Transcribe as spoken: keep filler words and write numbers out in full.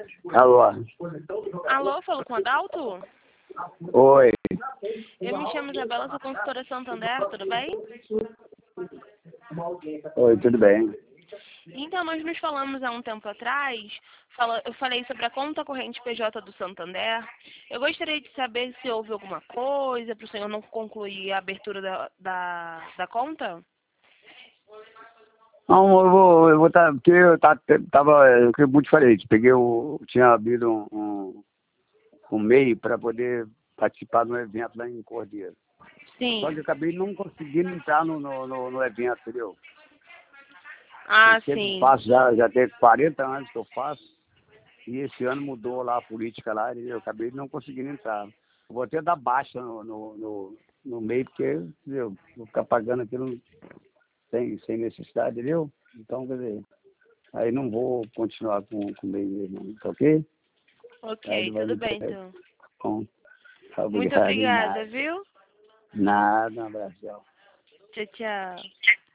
Alô? Alô, falo com o Adalto? Oi. Eu me chamo Isabela, sou consultora Santander, tudo bem? Oi, tudo bem? Então, nós nos falamos há um tempo atrás, fala, eu falei sobre a conta corrente P J do Santander. Eu gostaria de saber se houve alguma coisa para o senhor não concluir a abertura da, da, da conta? Não, eu vou, eu vou estar, porque eu tá, tava, eu que muito diferente. Peguei o, tinha abrido um, um, um meio para poder participar de um evento lá em Cordeiro. Sim. Só que eu acabei não conseguindo entrar no, no, no, no evento, entendeu? Ah, Eu sempre sim. faço, já, já tem quarenta anos que eu faço, e esse ano mudou lá a política lá, e eu acabei não conseguindo entrar. Eu vou até dar baixa no, no, no, no meio, porque entendeu? Vou ficar pagando aquilo sem, sem necessidade, entendeu? Então, quer dizer, aí não vou continuar com, com o meio mesmo, tá ok? Aí Ok, não vai tudo me bem ter. então. Bom, Muito obrigado, e obrigada, nada. viu? Nada, um abraço. Tchau. Tchau, tchau.